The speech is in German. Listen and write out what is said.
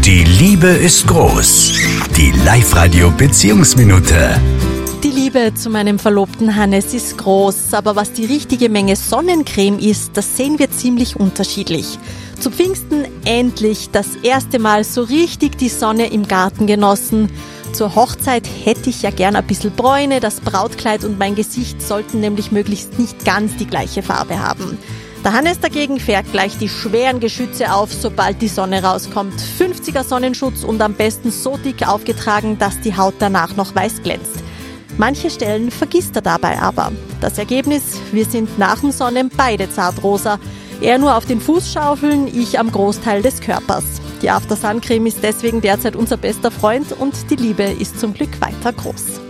Die Liebe ist groß. Die Live-Radio-Beziehungsminute. Die Liebe zu meinem Verlobten Hannes ist groß, aber was die richtige Menge Sonnencreme ist, das sehen wir ziemlich unterschiedlich. Zu Pfingsten endlich das erste Mal so richtig die Sonne im Garten genossen. Zur Hochzeit hätte ich ja gern ein bisschen Bräune, das Brautkleid und mein Gesicht sollten nämlich möglichst nicht ganz die gleiche Farbe haben. Der Hannes dagegen fährt gleich die schweren Geschütze auf, sobald die Sonne rauskommt. 50er Sonnenschutz und am besten so dick aufgetragen, dass die Haut danach noch weiß glänzt. Manche Stellen vergisst er dabei aber. Das Ergebnis: wir sind nach dem Sonnen beide zartrosa. Er nur auf den Fußschaufeln, ich am Großteil des Körpers. Die After-Sun-Creme ist deswegen derzeit unser bester Freund und die Liebe ist zum Glück weiter groß.